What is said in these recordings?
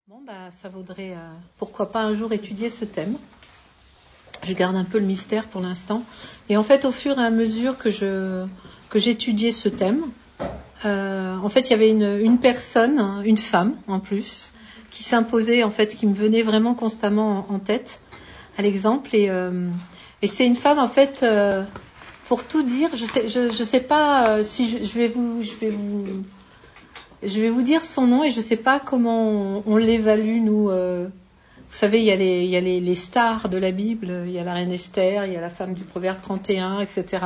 Bon, ça vaudrait, pourquoi pas un jour étudier ce thème. Je garde un peu le mystère pour l'instant. Et en fait, au fur et à mesure que j'étudiais ce thème, en fait, il y avait une personne, une femme en plus, qui s'imposait, en fait, qui me venait vraiment constamment en tête, à l'exemple. Et c'est une femme, en fait, pour tout dire, je sais pas si je vais vous dire son nom et je ne sais pas comment on l'évalue, nous. Vous savez, il y a les stars de la Bible, il y a la reine Esther, il y a la femme du Proverbe 31, etc.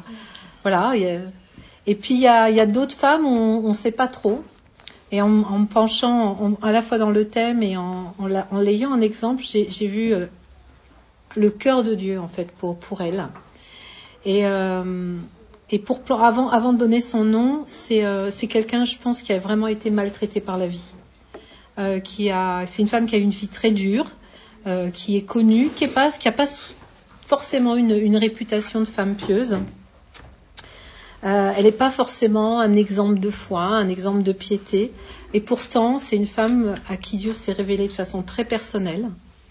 Et puis il y a d'autres femmes, on ne sait pas trop. Et en me penchant à la fois dans le thème et en l'ayant en exemple, j'ai vu le cœur de Dieu, en fait, pour elle. Et avant de donner son nom, c'est quelqu'un, je pense, qui a vraiment été maltraité par la vie. C'est une femme qui a eu une vie très dure, qui est connue, qui a pas forcément une réputation de femme pieuse. Elle n'est pas forcément un exemple de foi, un exemple de piété. Et pourtant, c'est une femme à qui Dieu s'est révélé de façon très personnelle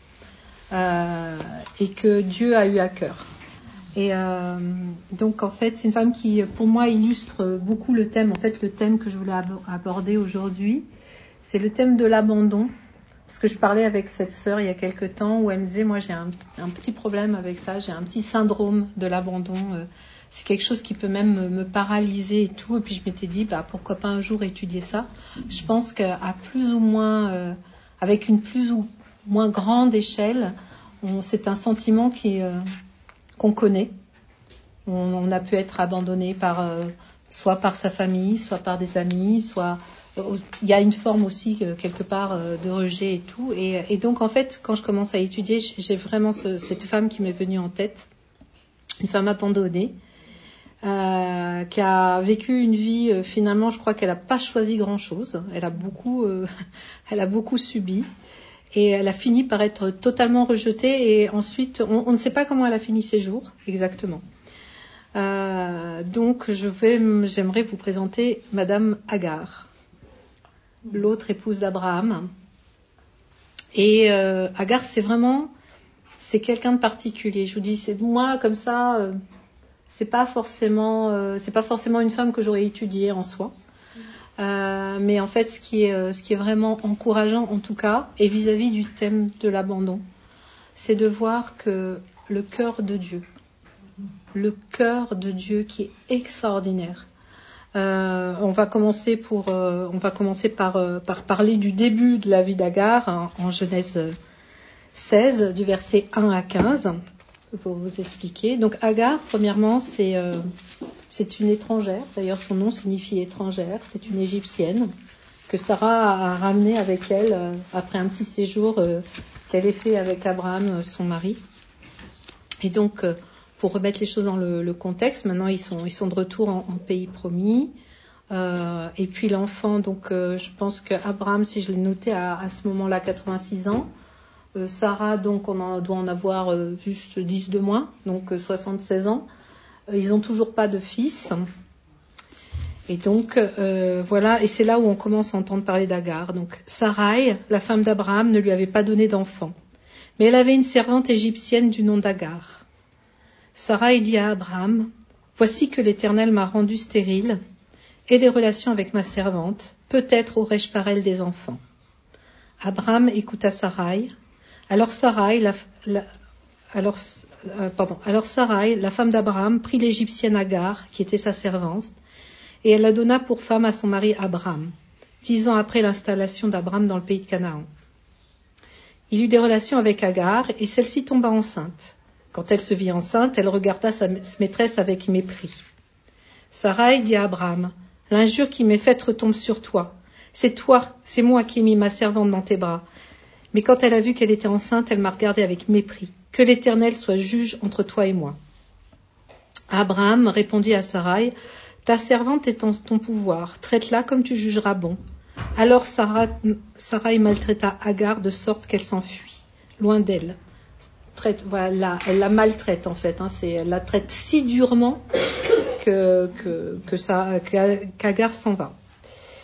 et que Dieu a eu à cœur. Et donc, en fait, c'est une femme qui, pour moi, illustre beaucoup le thème. En fait, le thème que je voulais aborder aujourd'hui, c'est le thème de l'abandon. Parce que je parlais avec cette sœur il y a quelque temps où elle me disait, moi, j'ai un petit problème avec ça. J'ai un petit syndrome de l'abandon. C'est quelque chose qui peut même me paralyser et tout. Et puis, je m'étais dit, pourquoi pas un jour étudier ça. Je pense qu'à plus ou moins, avec une plus ou moins grande échelle, c'est un sentiment qu'on connaît. On a pu être abandonné soit par sa famille, soit par des amis, soit il y a une forme aussi quelque part de rejet et tout. Et donc en fait, quand je commence à étudier, j'ai vraiment cette femme qui m'est venue en tête, une femme abandonnée, qui a vécu une vie finalement, je crois qu'elle n'a pas choisi grand-chose. Elle a beaucoup subi. Et elle a fini par être totalement rejetée. Et ensuite, on ne sait pas comment elle a fini ses jours, exactement. Donc, j'aimerais vous présenter Madame Agar, l'autre épouse d'Abraham. Et Agar, c'est quelqu'un de particulier. Je vous dis, c'est moi comme ça. C'est pas forcément une femme que j'aurais étudiée en soi. Mais en fait, ce qui est vraiment encourageant, en tout cas, et vis-à-vis du thème de l'abandon, c'est de voir que le cœur de Dieu qui est extraordinaire. On va commencer par parler du début de la vie d'Agar en Genèse 16, du verset 1 à 15, pour vous expliquer. Donc Agar, premièrement, c'est une étrangère. D'ailleurs, son nom signifie étrangère. C'est une Égyptienne que Sarah a ramenée avec elle après un petit séjour qu'elle ait fait avec Abraham, son mari. Et donc, pour remettre les choses dans le contexte, maintenant ils sont de retour en pays promis. Et puis l'enfant, donc je pense qu'Abraham, si je l'ai noté, à ce moment-là 86 ans. Sarah, donc on doit en avoir juste 10 de moins, donc 76 ans. Ils n'ont toujours pas de fils. Et donc voilà, et c'est là où on commence à entendre parler d'Agar. Donc Sarai, la femme d'Abraham, ne lui avait pas donné d'enfant, mais elle avait une servante égyptienne du nom d'Agar. Sarai dit à Abraham, « Voici que l'Éternel m'a rendue stérile, et des relations avec ma servante, peut-être aurai-je par elle des enfants. » Abraham écouta Sarai. Alors Sarai, la femme d'Abraham, prit l'Égyptienne Agar, qui était sa servante, et elle la donna pour femme à son mari Abraham, 10 ans après l'installation d'Abraham dans le pays de Canaan. Il eut des relations avec Agar, et celle-ci tomba enceinte. Quand elle se vit enceinte, elle regarda sa maîtresse avec mépris. Sarai dit à Abraham, « L'injure qui m'est faite retombe sur toi. C'est moi qui ai mis ma servante dans tes bras. » Mais quand elle a vu qu'elle était enceinte, elle m'a regardé avec mépris. Que l'Éternel soit juge entre toi et moi. Abraham répondit à Sarai, « Ta servante est en ton pouvoir, traite-la comme tu jugeras bon. » Alors Sarai maltraita Agar de sorte qu'elle s'enfuit, loin d'elle. Elle la maltraite en fait. Elle la traite si durement qu'Agar s'en va.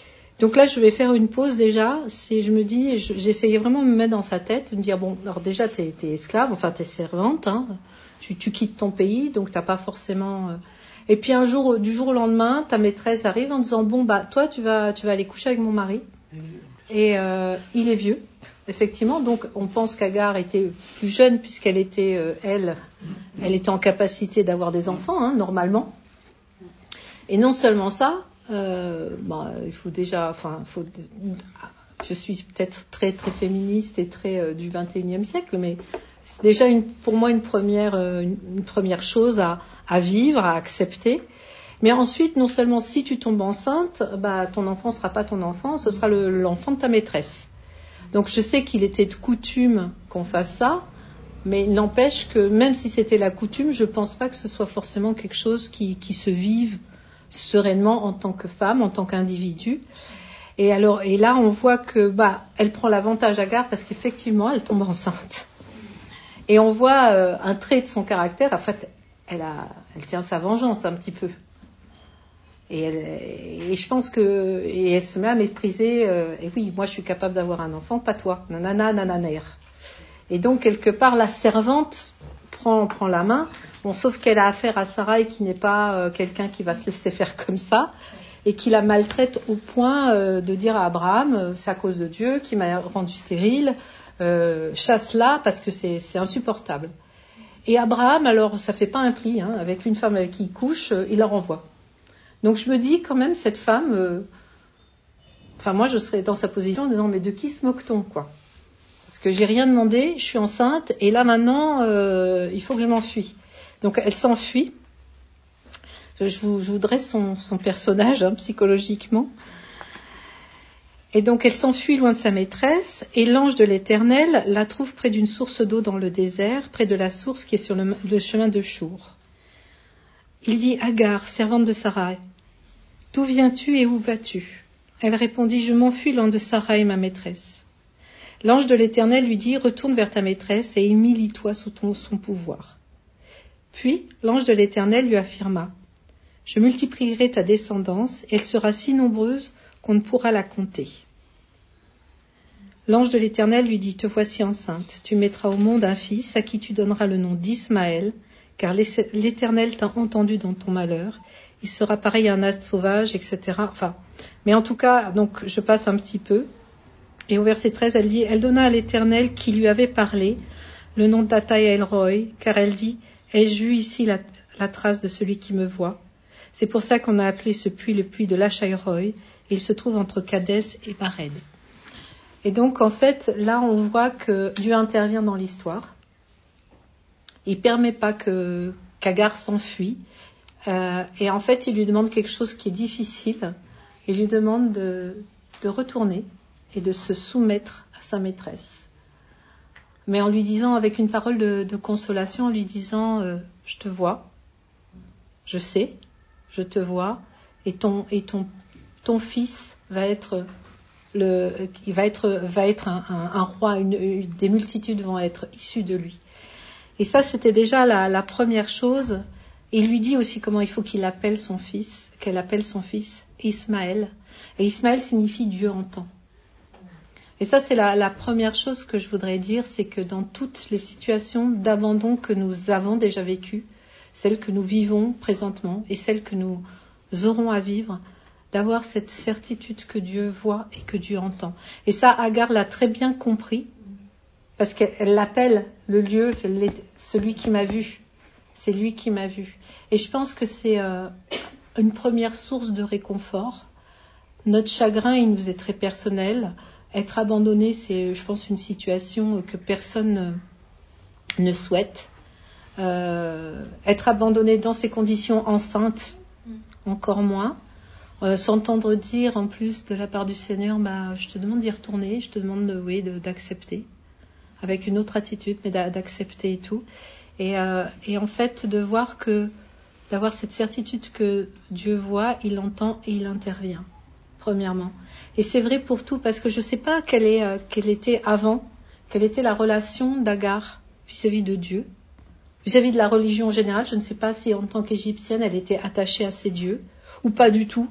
Donc là, je vais faire une pause déjà. Je me dis, j'essayais vraiment de me mettre dans sa tête, de me dire, bon, alors déjà, t'es esclave, enfin, t'es servante, hein, tu quittes ton pays, donc t'as pas forcément... Et puis un jour, du jour au lendemain, ta maîtresse arrive en disant, bon, bah, toi, tu vas aller coucher avec mon mari. Et il est vieux, effectivement. Donc, on pense qu'Agar était plus jeune, puisqu'elle était, elle était en capacité d'avoir des enfants, hein, normalement. Et non seulement ça, il faut déjà, je suis peut-être très très féministe et très du 21e siècle, mais c'est déjà pour moi une première chose à vivre, à accepter. Mais ensuite, non seulement si tu tombes enceinte, ton enfant sera pas ton enfant, ce sera l'enfant de ta maîtresse. Donc je sais qu'il était de coutume qu'on fasse ça, mais il n'empêche que même si c'était la coutume, je pense pas que ce soit forcément quelque chose qui se vive sereinement en tant que femme, en tant qu'individu. Et là, on voit que elle prend l'avantage Agar parce qu'effectivement, elle tombe enceinte. Et on voit un trait de son caractère. En fait, elle tient sa vengeance un petit peu. Et je pense et elle se met à mépriser. Et oui, moi, je suis capable d'avoir un enfant, pas toi. Nanana, nananer. Et donc, quelque part, la servante prend la main. Bon, sauf qu'elle a affaire à Sarai qui n'est pas quelqu'un qui va se laisser faire comme ça et qui la maltraite au point de dire à Abraham, c'est à cause de Dieu qui m'a rendu stérile, chasse-la parce que c'est insupportable. Et Abraham, alors, ça fait pas un pli, hein, avec une femme avec qui il couche, il la renvoie. Donc je me dis quand même, cette femme, moi je serais dans sa position en disant, mais de qui se moque-t-on, quoi ? Parce que j'ai rien demandé, je suis enceinte, et là maintenant, il faut que je m'enfuis. Donc elle s'enfuit. Je vous dresse son personnage, hein, psychologiquement. Et donc elle s'enfuit loin de sa maîtresse, et l'ange de l'Éternel la trouve près d'une source d'eau dans le désert, près de la source qui est sur le chemin de Chour. Il dit, Agar, servante de Sarai, d'où viens-tu et où vas-tu ? Elle répondit, je m'enfuis loin de Sarai, ma maîtresse. L'ange de l'Éternel lui dit, retourne vers ta maîtresse et humilie-toi sous son pouvoir. Puis l'ange de l'Éternel lui affirma, je multiplierai ta descendance, et elle sera si nombreuse qu'on ne pourra la compter. L'ange de l'Éternel lui dit, te voici enceinte, tu mettras au monde un fils à qui tu donneras le nom d'Ismaël, car l'Éternel t'a entendu dans ton malheur, il sera pareil à un astre sauvage, etc. Mais en tout cas, donc je passe un petit peu. Et au verset 13, elle dit, elle donna à l'Éternel qui lui avait parlé le nom d'Ataï El-Roi, car elle dit, ai-je vu ici la trace de celui qui me voit ? C'est pour ça qu'on a appelé ce puits le puits de l'Achaï-Roi, et il se trouve entre Kadès et Bared. Et donc, en fait, là, on voit que Dieu intervient dans l'histoire. Il ne permet pas qu'Agar s'enfuit. Et en fait, il lui demande quelque chose qui est difficile. Il lui demande de retourner et de se soumettre à sa maîtresse. Mais en lui disant, avec une parole de consolation, en lui disant, je te vois, je sais, je te vois, et ton fils va être un roi, des multitudes vont être issues de lui. Et ça, c'était déjà la première chose. Et il lui dit aussi comment il faut qu'elle appelle son fils Ismaël. Et Ismaël signifie Dieu entend. Et ça, c'est la première chose que je voudrais dire, c'est que dans toutes les situations d'abandon que nous avons déjà vécues, celles que nous vivons présentement et celles que nous aurons à vivre, d'avoir cette certitude que Dieu voit et que Dieu entend. Et ça, Agar l'a très bien compris, parce qu'elle l'appelle le lieu, celui qui m'a vu. C'est lui qui m'a vu. Et je pense que c'est une première source de réconfort. Notre chagrin, il nous est très personnel. Être abandonné, c'est, je pense, une situation que personne ne souhaite. Être abandonné dans ces conditions enceintes, encore moins. S'entendre dire en plus de la part du Seigneur, je te demande d'y retourner, je te demande d'accepter, avec une autre attitude, mais d'accepter et tout. Et en fait, d'avoir cette certitude que Dieu voit, il entend et il intervient, premièrement. Et c'est vrai pour tout, parce que je ne sais pas quelle était avant, quelle était la relation d'Agar vis-à-vis de Dieu, vis-à-vis de la religion en général. Je ne sais pas si en tant qu'Égyptienne, elle était attachée à ses dieux, ou pas du tout.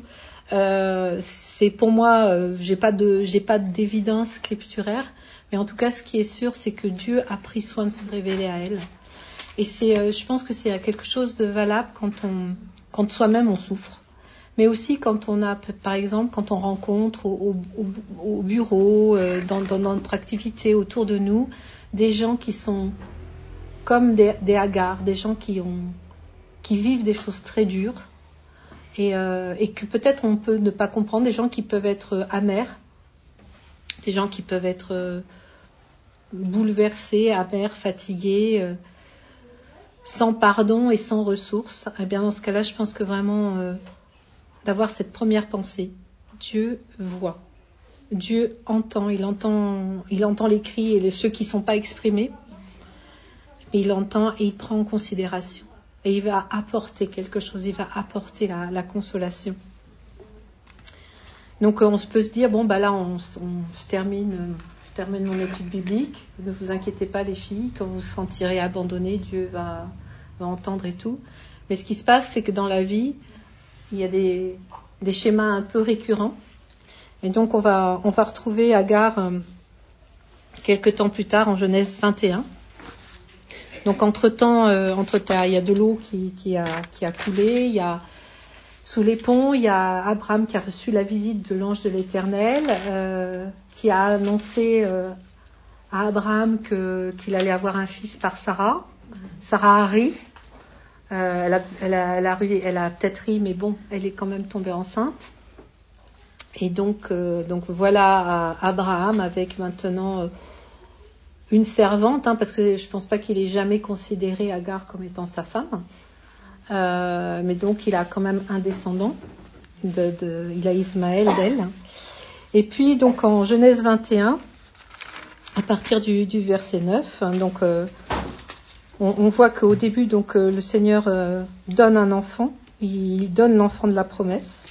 c'est pour moi, j'ai pas d'évidence scripturaire, mais en tout cas, ce qui est sûr, c'est que Dieu a pris soin de se révéler à elle. Et je pense que c'est quelque chose de valable quand soi-même on souffre. Mais aussi quand on a, par exemple, quand on rencontre au bureau, dans notre activité autour de nous, des gens qui sont comme des Agar, des gens qui vivent des choses très dures et que peut-être on peut ne pas comprendre, des gens qui peuvent être amers, des gens qui peuvent être bouleversés, amers, fatigués, sans pardon et sans ressources. Et bien dans ce cas-là, je pense que vraiment d'avoir cette première pensée. Dieu voit. Dieu entend. Il entend les cris et ceux qui ne sont pas exprimés. Mais il entend et il prend en considération. Et il va apporter quelque chose. Il va apporter la consolation. Donc on peut se dire, bon, là, je termine mon étude biblique. Ne vous inquiétez pas, les filles. Quand vous vous sentirez abandonnées, Dieu va entendre et tout. Mais ce qui se passe, c'est que dans la vie, il y a des schémas un peu récurrents. Et donc, on va retrouver Agar quelques temps plus tard en Genèse 21. Donc, entre-temps, il y a de l'eau qui a coulé. Il y a, sous les ponts, il y a Abraham qui a reçu la visite de l'ange de l'Éternel, qui a annoncé à Abraham qu'il allait avoir un fils par Sarah. Sarah a ri. Elle a peut-être ri, mais bon, elle est quand même tombée enceinte. Et donc voilà Abraham avec maintenant une servante, parce que je ne pense pas qu'il ait jamais considéré Agar comme étant sa femme. Mais donc il a quand même un descendant, il a Ismaël d'elle. Et puis donc en Genèse 21, à partir du verset 9, on voit qu'au début, donc, le Seigneur donne un enfant. Il donne l'enfant de la promesse,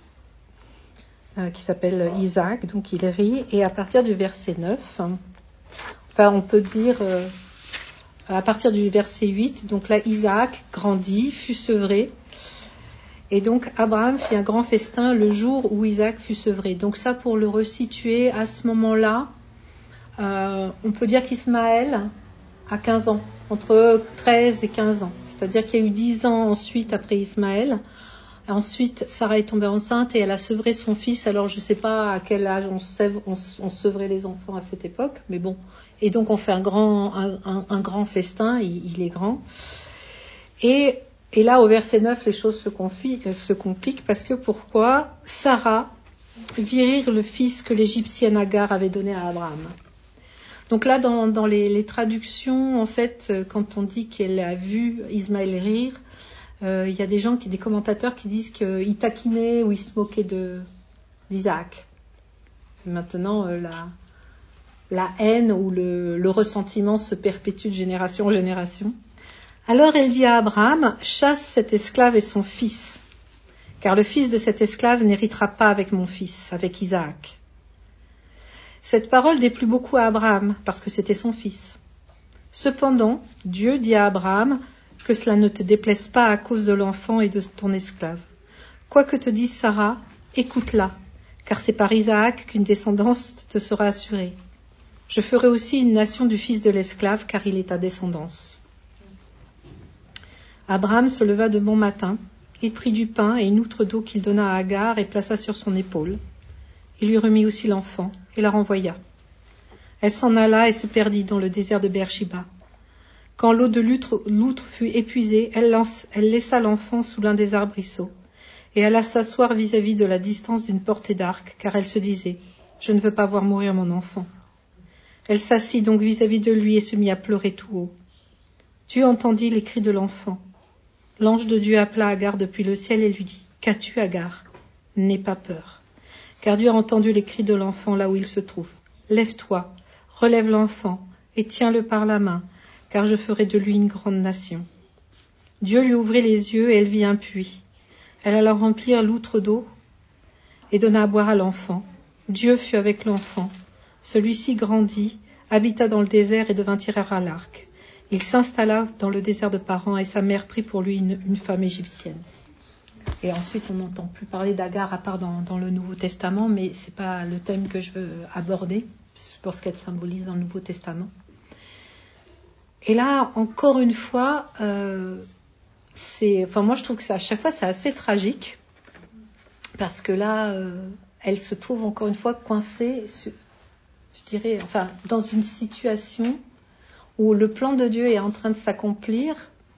qui s'appelle Isaac. Donc, il rit. Et à partir du verset 9, on peut dire, à partir du verset 8, donc là, Isaac grandit, fut sevré. Et donc, Abraham fit un grand festin le jour où Isaac fut sevré. Donc ça, pour le resituer, à ce moment-là, on peut dire qu'Ismaël a 15 ans. Entre 13 et 15 ans. C'est-à-dire qu'il y a eu 10 ans ensuite après Ismaël. Ensuite, Sarah est tombée enceinte et elle a sevré son fils. Alors, je ne sais pas à quel âge on sevrait les enfants à cette époque, mais bon. Et donc, on fait un grand festin, il est grand. Et là, au verset 9, les choses se compliquent parce que pourquoi Sarah vit rire le fils que l'Égyptienne Agar avait donné à Abraham. Donc là, dans les traductions, en fait, quand on dit qu'elle a vu Ismaël rire, il y a des commentateurs qui disent qu'il taquinait ou il se moquait d'Isaac. Maintenant, la haine ou le ressentiment se perpétue de génération en génération. Alors elle dit à Abraham, chasse cet esclave et son fils, car le fils de cet esclave n'héritera pas avec mon fils, avec Isaac. Cette parole déplut beaucoup à Abraham, parce que c'était son fils. Cependant, Dieu dit à Abraham que cela ne te déplaise pas à cause de l'enfant et de ton esclave. Quoi que te dise Sarah, écoute-la, car c'est par Isaac qu'une descendance te sera assurée. Je ferai aussi une nation du fils de l'esclave, car il est ta descendance. Abraham se leva de bon matin, il prit du pain et une outre d'eau qu'il donna à Agar et plaça sur son épaule. Il lui remit aussi l'enfant et la renvoya. Elle s'en alla et se perdit dans le désert de Beershiba. Quand l'eau de l'outre fut épuisée, elle laissa l'enfant sous l'un des arbrisseaux et alla s'asseoir vis-à-vis de la distance d'une portée d'arc, car elle se disait « Je ne veux pas voir mourir mon enfant ». Elle s'assit donc vis-à-vis de lui et se mit à pleurer tout haut. Dieu entendit les cris de l'enfant. L'ange de Dieu appela Agar depuis le ciel et lui dit « Qu'as-tu, Agar ? N'aie pas peur. » Car Dieu a entendu les cris de l'enfant là où il se trouve. Lève-toi, relève l'enfant et tiens-le par la main, car je ferai de lui une grande nation. Dieu lui ouvrit les yeux et elle vit un puits. Elle alla remplir l'outre d'eau et donna à boire à l'enfant. Dieu fut avec l'enfant. Celui-ci grandit, habita dans le désert et devint tireur à l'arc. Il s'installa dans le désert de Paran et sa mère prit pour lui une femme égyptienne. Et ensuite, on n'entend plus parler d'Agar à part dans le Nouveau Testament, mais c'est pas le thème que je veux aborder pour ce qu'elle symbolise dans le Nouveau Testament. Et là, encore une fois, moi je trouve que à chaque fois c'est assez tragique parce que là, elle se trouve encore une fois coincée, je dirais, dans une situation où le plan de Dieu est en train de s'accomplir,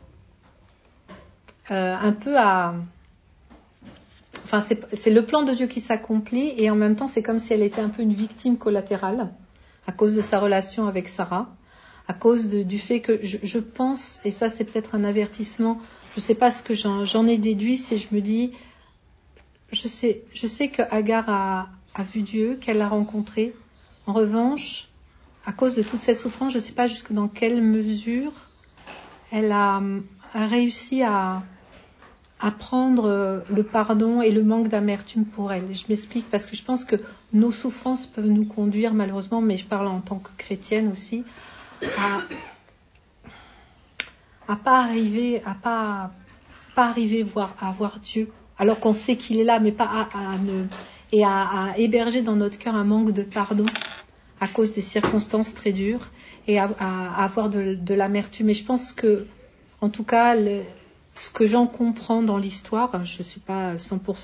un peu c'est le plan de Dieu qui s'accomplit et en même temps c'est comme si elle était un peu une victime collatérale à cause de sa relation avec Sarah, à cause du fait que je pense, et ça c'est peut-être un avertissement, je ne sais pas ce que j'en ai déduit, c'est je me dis, je sais que Agar a vu Dieu, qu'elle l'a rencontré. En revanche, à cause de toute cette souffrance, je ne sais pas jusque dans quelle mesure elle a réussi à prendre le pardon et le manque d'amertume pour elle. Je m'explique parce que je pense que nos souffrances peuvent nous conduire malheureusement, mais je parle en tant que chrétienne aussi, à pas arriver à voir Dieu, alors qu'on sait qu'il est là, mais pas à héberger dans notre cœur un manque de pardon à cause des circonstances très dures et à avoir de l'amertume. Et je pense que, en tout cas, ce que j'en comprends dans l'histoire, je ne suis pas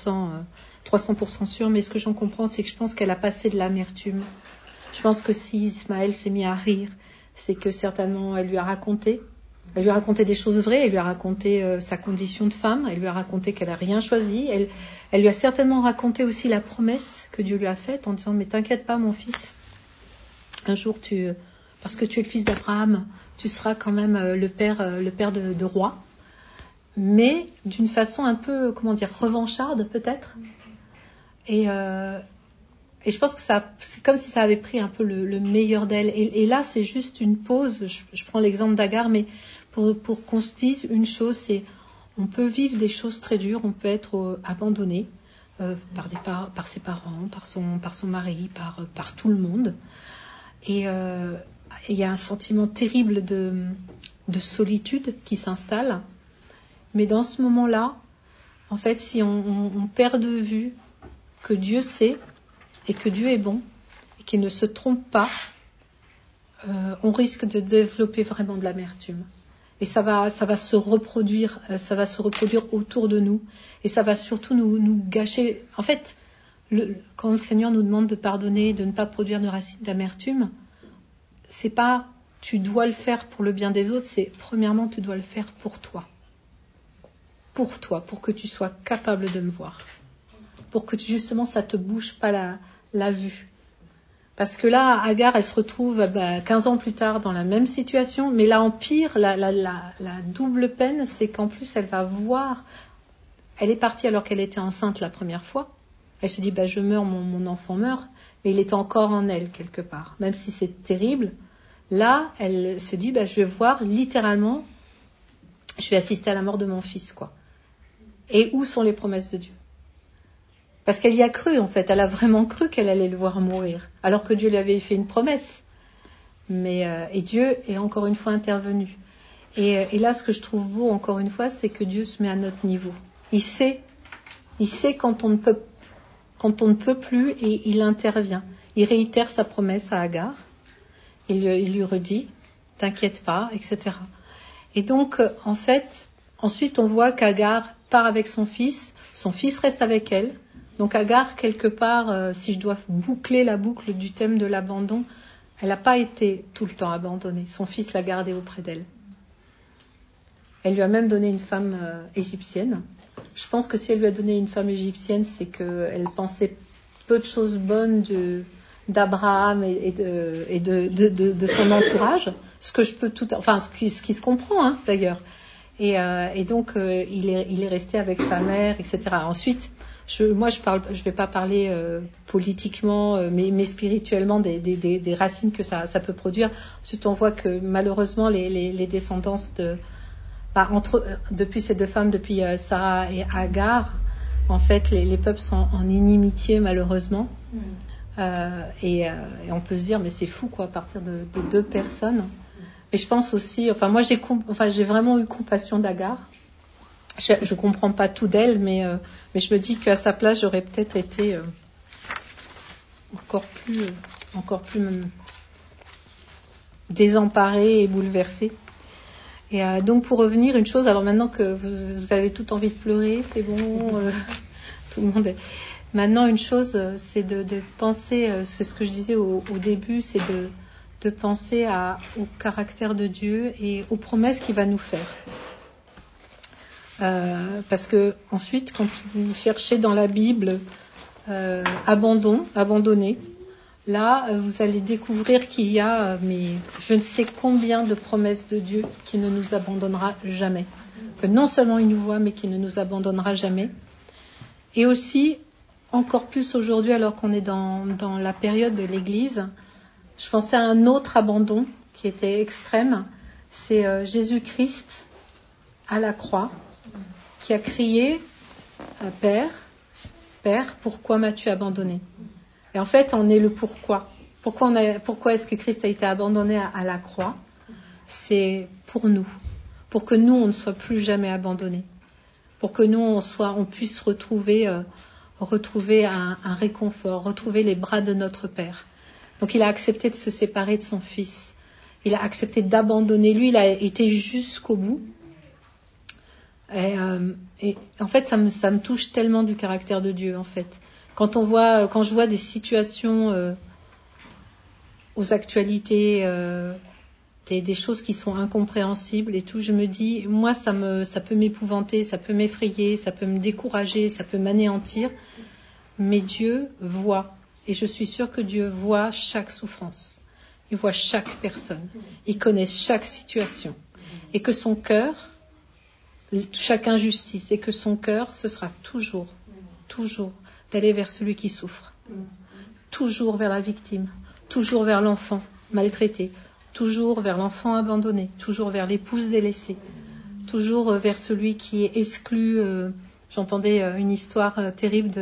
300% sûre, mais ce que j'en comprends, c'est que je pense qu'elle a passé de l'amertume. Je pense que si Ismaël s'est mis à rire, c'est que certainement elle lui a raconté des choses vraies, elle lui a raconté sa condition de femme, elle lui a raconté qu'elle n'a rien choisi, elle lui a certainement raconté aussi la promesse que Dieu lui a faite en disant « Mais t'inquiète pas mon fils, un jour parce que tu es le fils d'Abraham, tu seras quand même le père de roi. » Mais d'une façon un peu, revancharde peut-être. Et je pense que c'est comme si ça avait pris un peu le meilleur d'elle. Et là, c'est juste une pause. Je prends l'exemple d'Agar, mais pour qu'on se dise une chose, c'est on peut vivre des choses très dures, on peut être abandonné par ses parents, par son mari, par tout le monde. Et il y a un sentiment terrible de solitude qui s'installe. Mais dans ce moment-là, en fait, si on perd de vue que Dieu sait et que Dieu est bon et qu'il ne se trompe pas, on risque de développer vraiment de l'amertume. Et ça va se reproduire, autour de nous et ça va surtout nous gâcher. En fait, quand le Seigneur nous demande de pardonner, de ne pas produire de racines d'amertume, c'est pas tu dois le faire pour le bien des autres, c'est premièrement tu dois le faire pour toi. Pour toi, pour que tu sois capable de me voir. Pour que justement ça te bouge pas la vue. Parce que là, Agar, elle se retrouve 15 ans plus tard dans la même situation, mais là en pire, la double peine, c'est qu'en plus elle va voir, elle est partie alors qu'elle était enceinte la première fois, elle se dit je meurs, mon enfant meurt, mais il est encore en elle quelque part, même si c'est terrible. Là, elle se dit je vais voir littéralement, je vais assister à la mort de mon fils quoi. Et où sont les promesses de Dieu ? Parce qu'elle y a cru, en fait. Elle a vraiment cru qu'elle allait le voir mourir, alors que Dieu lui avait fait une promesse. Et Dieu est encore une fois intervenu. Et là, ce que je trouve beau, encore une fois, c'est que Dieu se met à notre niveau. Il sait quand on ne peut plus, et il intervient. Il réitère sa promesse à Agar. Il lui redit, t'inquiète pas, etc. Et donc, en fait, ensuite, on voit qu'Agar part avec son fils reste avec elle. Donc Agar, quelque part, si je dois boucler la boucle du thème de l'abandon, elle n'a pas été tout le temps abandonnée. Son fils l'a gardée auprès d'elle. Elle lui a même donné une femme égyptienne. Je pense que si elle lui a donné une femme égyptienne, c'est qu'elle pensait peu de choses bonnes d'Abraham et de son entourage. Ce que je peux ce qui se comprend d'ailleurs. Et donc il est resté avec sa mère, etc. Ensuite, je vais pas parler politiquement, mais spirituellement des racines que ça peut produire. Ensuite, on voit que malheureusement les descendances depuis ces deux femmes, depuis Sarah et Agar, en fait, les peuples sont en inimitié malheureusement. Et on peut se dire mais c'est fou quoi, à partir de deux personnes. Et je pense aussi, moi j'ai vraiment eu compassion d'Agar. Je comprends pas tout d'elle, mais je me dis qu'à sa place, j'aurais peut-être été encore plus désemparée et bouleversée. Et donc pour revenir, une chose, alors maintenant que vous avez tout envie de pleurer, c'est bon, tout le monde est... Maintenant, une chose, c'est de penser, c'est ce que je disais au début, c'est de penser au caractère de Dieu et aux promesses qu'il va nous faire. Parce que ensuite, quand vous cherchez dans la Bible abandonné, là, vous allez découvrir qu'il y a, mais je ne sais combien de promesses de Dieu qui ne nous abandonnera jamais. Que non seulement il nous voit, mais qu'il ne nous abandonnera jamais. Et aussi, encore plus aujourd'hui, alors qu'on est dans la période de l'Église, je pensais à un autre abandon qui était extrême. C'est Jésus-Christ à la croix, qui a crié « Père, Père, pourquoi m'as-tu abandonné ?» Et en fait, on est le pourquoi. Pourquoi est-ce que Christ a été abandonné à la croix ? C'est pour nous, pour que nous, on ne soit plus jamais abandonnés, pour que nous, on puisse retrouver un réconfort, retrouver les bras de notre Père. Donc il a accepté de se séparer de son Fils. Il a accepté d'abandonner. Lui, il a été jusqu'au bout. Et en fait, ça me touche tellement du caractère de Dieu, en fait. Quand je vois des situations aux actualités, des choses qui sont incompréhensibles et tout, je me dis, moi, ça peut m'épouvanter, ça peut m'effrayer, ça peut me décourager, ça peut m'anéantir. Mais Dieu voit. Et je suis sûre que Dieu voit chaque souffrance. Il voit chaque personne. Il connaît chaque situation. Et que son cœur, chaque injustice, et que son cœur, ce sera toujours d'aller vers celui qui souffre. Toujours vers la victime. Toujours vers l'enfant maltraité. Toujours vers l'enfant abandonné. Toujours vers l'épouse délaissée. Toujours vers celui qui est exclu. J'entendais une histoire terrible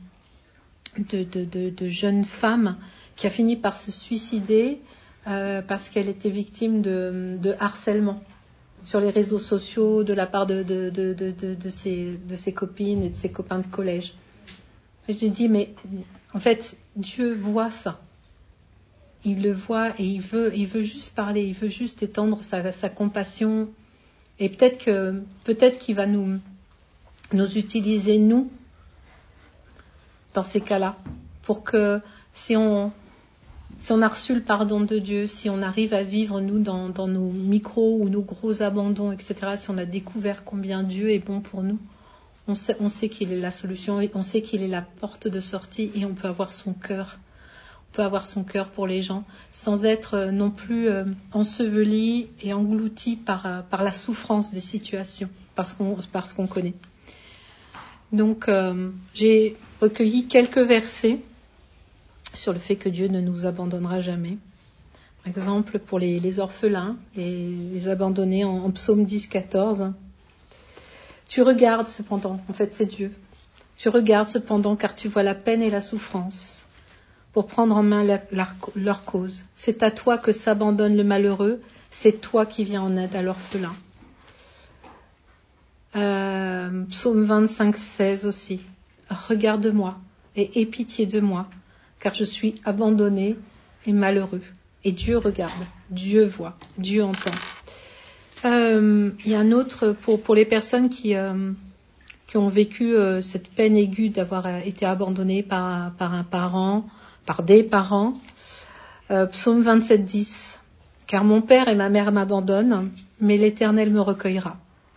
de jeune femme qui a fini par se suicider parce qu'elle était victime de harcèlement sur les réseaux sociaux de la part de ses copines et de ses copains de collège. Et j'ai dit, mais en fait, Dieu voit ça. Il le voit et il veut juste parler, il veut juste étendre sa compassion. Et peut-être qu'il va nous utiliser, nous, dans ces cas-là, pour que si on a reçu le pardon de Dieu, si on arrive à vivre, nous, dans nos micros ou nos gros abandons, etc., si on a découvert combien Dieu est bon pour nous, on sait qu'il est la solution, on sait qu'il est la porte de sortie et on peut avoir son cœur. On peut avoir son cœur pour les gens sans être non plus enseveli et englouti par la souffrance des situations, parce qu'on connaît. Donc, j'ai recueilli quelques versets sur le fait que Dieu ne nous abandonnera jamais. Par exemple, pour les orphelins et les abandonnés en psaume 10, 14. Tu regardes cependant, en fait c'est Dieu, tu regardes cependant car tu vois la peine et la souffrance pour prendre en main leur cause. C'est à toi que s'abandonne le malheureux, c'est toi qui viens en aide à l'orphelin. Psaume 25, 16 aussi. Regarde-moi et aie pitié de moi, car je suis abandonné et malheureux. Et Dieu regarde, Dieu voit, Dieu entend. Il y a un autre pour les personnes qui ont vécu cette peine aiguë d'avoir été abandonnées par un parent, par des parents. Psaume 27, 10. Car mon père et ma mère m'abandonnent, mais l'Éternel me recueillera.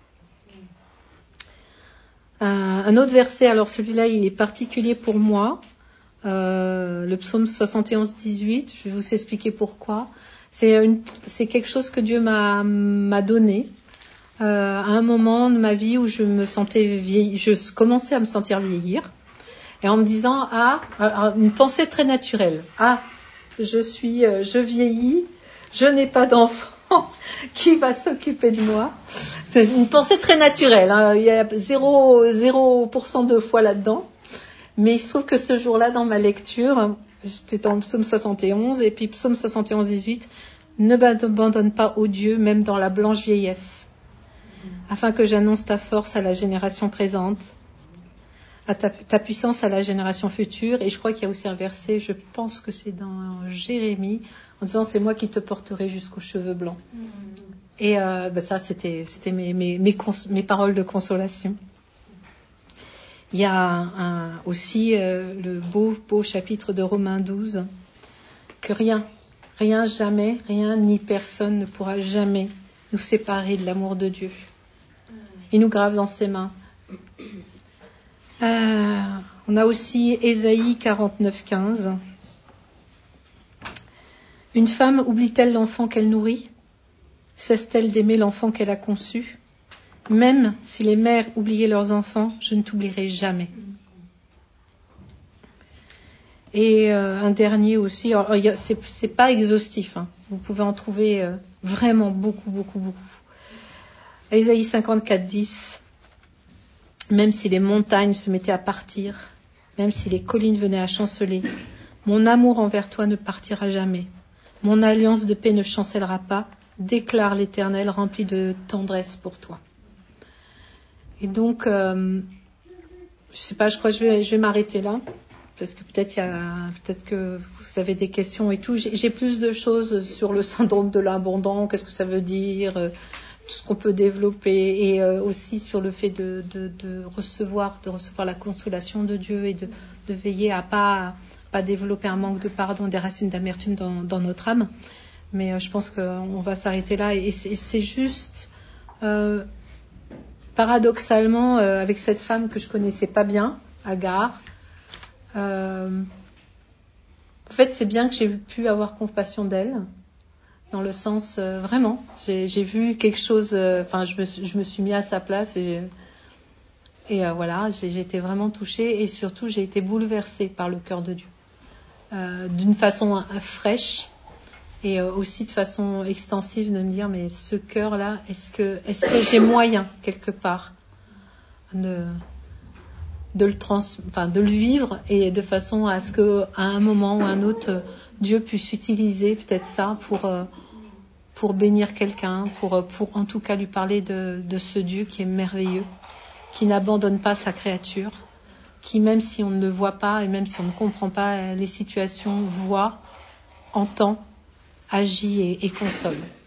Un autre verset, alors celui-là il est particulier pour moi, le psaume 71, 18, je vais vous expliquer pourquoi. C'est quelque chose que Dieu m'a donné à un moment de ma vie où je me sentais je commençais à me sentir vieillir, et en me disant une pensée très naturelle, je vieillis, je n'ai pas d'enfant, qui va s'occuper de moi? C'est une pensée très naturelle, hein. Il y a 0% de foi là-dedans. Mais il se trouve que ce jour-là, dans ma lecture, j'étais dans le psaume 71, et puis psaume 71, 18, ne m'abandonne pas, ô Dieu, même dans la blanche vieillesse. afin que j'annonce ta force à la génération présente, à ta puissance à la génération future. Et je crois qu'il y a aussi un verset, je pense que c'est dans Jérémie, en disant c'est moi qui te porterai jusqu'aux cheveux blancs. Et ça, c'était mes paroles de consolation. Il y a aussi le beau chapitre de Romains 12, que rien, jamais, rien ni personne ne pourra jamais nous séparer de l'amour de Dieu. Il nous grave dans ses mains. On a aussi Ésaïe 49:15. Une femme oublie-t-elle l'enfant qu'elle nourrit? Cesse-t-elle d'aimer l'enfant qu'elle a conçu? Même si les mères oubliaient leurs enfants, je ne t'oublierai jamais. Et un dernier aussi, alors, c'est pas exhaustif, hein. Vous pouvez en trouver vraiment beaucoup. Ésaïe 54:10. Même si les montagnes se mettaient à partir, même si les collines venaient à chanceler, mon amour envers toi ne partira jamais. Mon alliance de paix ne chancellera pas, déclare l'Éternel rempli de tendresse pour toi. Et donc, je sais pas, je crois que je vais m'arrêter là, parce que peut-être que vous avez des questions et tout. J'ai plus de choses sur le syndrome de l'abondant, qu'est-ce que ça veut dire, tout ce qu'on peut développer, et aussi sur le fait de recevoir la consolation de Dieu, et de veiller à pas développer un manque de pardon, des racines d'amertume dans notre âme. Mais je pense qu'on va s'arrêter là, et c'est juste paradoxalement avec cette femme que je connaissais pas bien, Agar. En fait, c'est bien que j'ai pu avoir compassion d'elle. Dans le sens, vraiment, j'ai vu quelque chose, je me suis mis à sa place, et voilà, j'ai été vraiment touchée, et surtout j'ai été bouleversée par le cœur de Dieu, d'une façon fraîche, et aussi de façon extensive, de me dire, mais ce cœur-là, est-ce que j'ai moyen quelque part de le vivre, et de façon à ce que à un moment ou à un autre, Dieu puisse utiliser peut-être ça pour bénir quelqu'un, pour en tout cas lui parler de ce Dieu qui est merveilleux, qui n'abandonne pas sa créature, qui, même si on ne le voit pas et même si on ne comprend pas les situations, voit, entend, agit et console.